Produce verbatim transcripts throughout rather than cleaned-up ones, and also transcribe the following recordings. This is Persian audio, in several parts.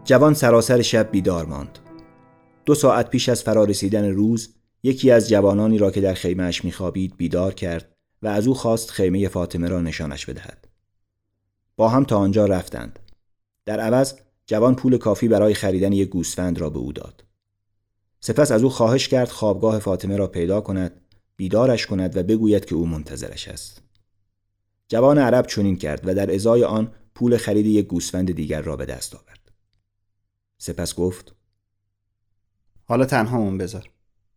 جوان سراسر شب بیدار ماند. دو ساعت پیش از فرارسیدن روز یکی از جوانانی را که در خیمه‌اش می‌خوابید بیدار کرد و از او خواست خیمه فاطمه را نشانش بدهد. با هم تا آنجا رفتند. در عوض جوان پول کافی برای خریدن یک گوسفند را به او داد. سپس از او خواهش کرد خوابگاه فاطمه را پیدا کند، بیدارش کند و بگوید که او منتظرش است. جوان عرب چنین کرد و در ازای آن پول خرید یک گوسفند دیگر را به دست آورد. سپس گفت: حالا تنهامون بذار.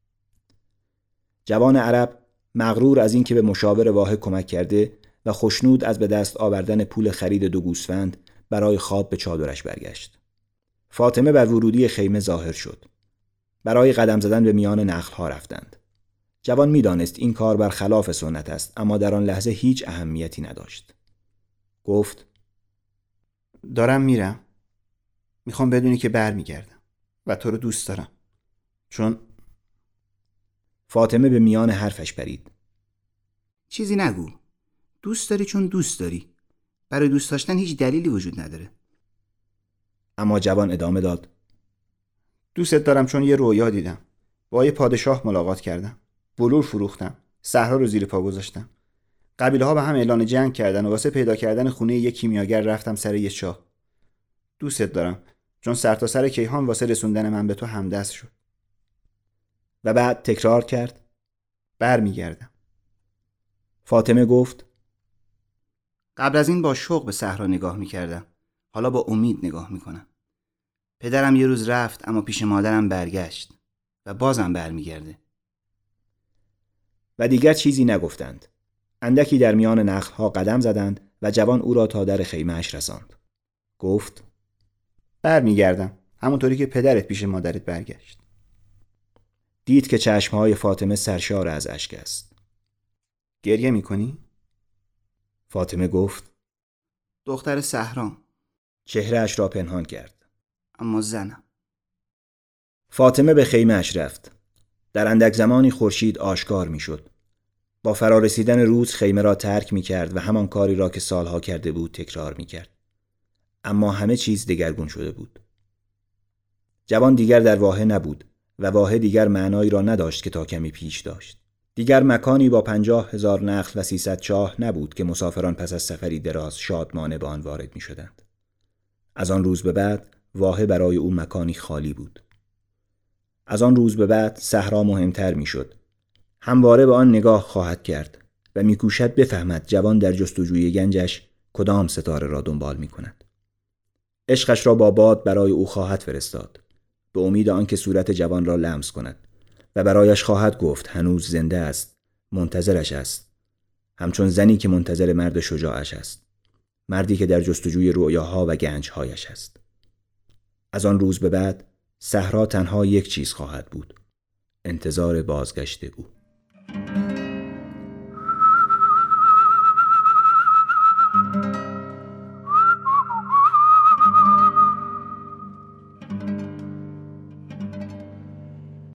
جوان عرب مغرور از اینکه به مشاور واحه کمک کرده و خوشنود از به دست آوردن پول خرید دو گوسفند برای خواب به چادرش برگشت. فاطمه بر ورودی خیمه ظاهر شد. برای قدم زدن به میان نخل‌ها رفتند. جوان می‌دانست این کار برخلاف سنت است، اما در آن لحظه هیچ اهمیتی نداشت. گفت: دارم میرم. میخوام بدونی که برمیگردم و تو رو دوست دارم. چون فاطمه به میان حرفش پرید. چیزی نگو. دوست داری چون دوست داری. برای دوست داشتن هیچ دلیلی وجود نداره. اما جوان ادامه داد: دوستت دارم چون یه رویا دیدم. با یه پادشاه ملاقات کردم. بلور فروختم. صحرا رو زیر پا گذاشتم. قبیله‌ها به هم اعلان جنگ کردن و واسه پیدا کردن خونه یک کیمیاگر رفتم سر یه چاه. دوستت دارم چون سر تا سر کیهان واسه رسوندن من به تو همدست شد. و بعد تکرار کرد: برمیگردم. فاطمه گفت: قبل از این با شوق به صحرا نگاه میکردم. حالا با امید نگاه میکنم. پدرم یه روز رفت اما پیش مادرم برگشت و بازم برمیگرده. و دیگر چیزی نگفتند. اندکی در میان نخل‌ها قدم زدند و جوان او را تا در خیمه‌اش رساند. گفت: برمیگردم همونطوری که پدرت پیش مادرت برگشت. دید که چشمهای فاطمه سرشار از اشک است. گریه میکنی؟ فاطمه گفت: دختر صحرام. چهره‌اش را پنهان کرد. اما زنم. فاطمه به خیمه‌اش رفت. در اندک زمانی خورشید آشکار میشد. با فرارسیدن روز خیمه را ترک میکرد و همان کاری را که سالها کرده بود تکرار میکرد. اما همه چیز دگرگون شده بود. جوان دیگر در واحه نبود و واحه دیگر معنایی را نداشت که تا کمی پیش داشت. دیگر مکانی با پنجاه هزار نخل و سیصد چاه نبود که مسافران پس از سفری دراز شادمانه به آن وارد می شدند. از آن روز به بعد واحه برای او مکانی خالی بود. از آن روز به بعد صحرا مهمتر می شد. همواره به آن نگاه خواهد کرد و می کوشد بفهمد جوان در جستجوی گنجش کدام ستاره را دنبال می کند. عشقش را با باد برای او خواهد فرستاد، به امید آنکه صورت جوان را لمس کند و برایش خواهد گفت هنوز زنده است، منتظرش است، همچون زنی که منتظر مرد شجاعش است، مردی که در جستجوی رؤیاها و گنجهایش است. از آن روز به بعد صحرا تنها یک چیز خواهد بود: انتظار بازگشت او.